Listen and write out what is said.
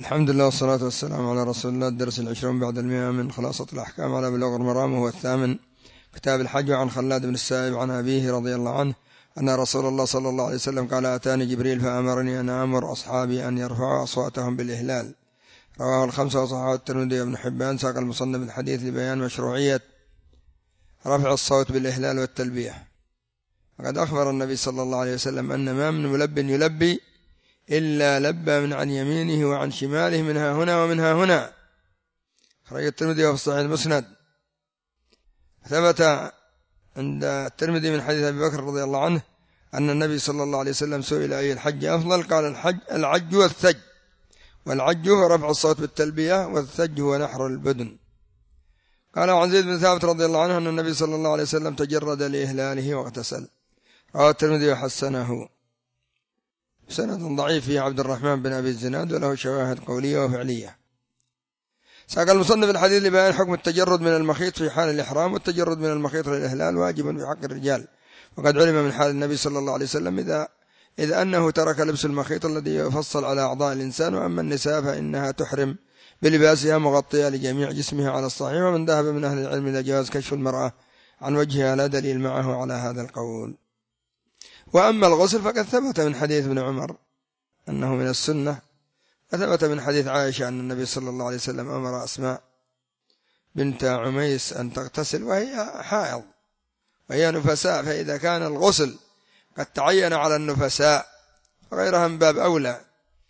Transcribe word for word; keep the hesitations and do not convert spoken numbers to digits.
الحمد لله والصلاة والسلام على رسول الله. الدرس العشرون بعد المئة من خلاصة الأحكام على بلوغ المرام، وهو الثامن، كتاب الحج. عن خلاد بن السائب عن أبيه رضي الله عنه أن رسول الله صلى الله عليه وسلم قال: أتاني جبريل فأمرني أن أمر أصحابي أن يرفعوا أصواتهم بالإهلال. رواه الخمسة وصححه الترمذي وابن حبان. ساق المصنف الحديث لبيان مشروعية رفع الصوت بالإهلال والتلبية. وقد أخبر النبي صلى الله عليه وسلم أن ما من ملب يلبي إلا لبى من عن يمينه وعن شماله، منها هنا ومنها هنا. خرج الترمذي وفي الصحيح المسند. ثبت عند الترمذي من حديث أبي بكر رضي الله عنه أن النبي صلى الله عليه وسلم سئل أي الحج أفضل؟ قال: الحج العج والثج. والعج هو رفع الصوت بالتلبية، والثج هو نحر البدن. قال عن زيد بن ثابت رضي الله عنه أن النبي صلى الله عليه وسلم تجرد لإهلاله واغتسل. رواه الترمذي وحسنه. سند ضعيف في عبد الرحمن بن أبي الزناد، وله شواهد قولية وفعلية. ساق المصنف الحديث لبيان حكم التجرد من المخيط في حال الإحرام، والتجرد من المخيط للإهلال واجب في حق الرجال. وقد علم من حال النبي صلى الله عليه وسلم إذا إذ أنه ترك لبس المخيط الذي يفصل على أعضاء الإنسان. وأما النساء فإنها تحرم بلباسها مغطية لجميع جسمها على الصحيح. ومن ذهب من أهل العلم إلى جواز كشف المرأة عن وجهها لا دليل معه على هذا القول. وأما الغسل فقد ثبت من حديث ابن عمر أنه من السنة، وثبت من حديث عائشة أن النبي صلى الله عليه وسلم أمر أسماء بنت عميس أن تغتسل وهي حائض وهي نفساء، فإذا كان الغسل قد تعين على النفساء فغيرها من باب أولى.